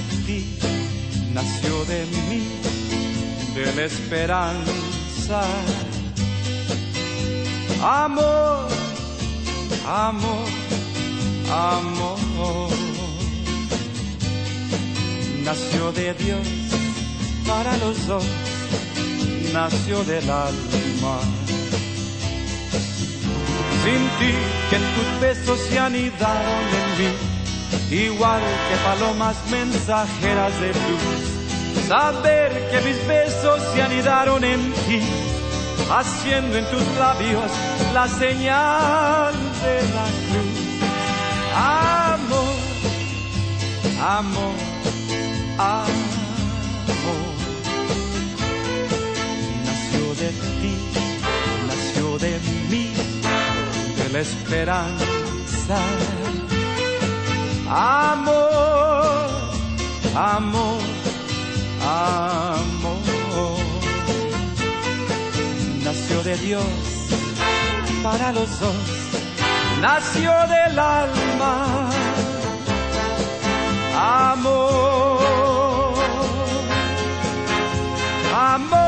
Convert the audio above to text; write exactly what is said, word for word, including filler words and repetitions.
ti, nació de mí, de la esperanza. Amor, amor, amor, nació de Dios para los dos, nació del alma. Sin ti, que tus besos se anidaron en mí, igual que palomas mensajeras de luz. Saber que mis besos se anidaron en ti, haciendo en tus labios la señal de la cruz. Amor, amor, amor, nació de ti, nació de mí, de la esperanza. Amor, amor, amor, nació de Dios para los dos, nació del alma. Amor, amor.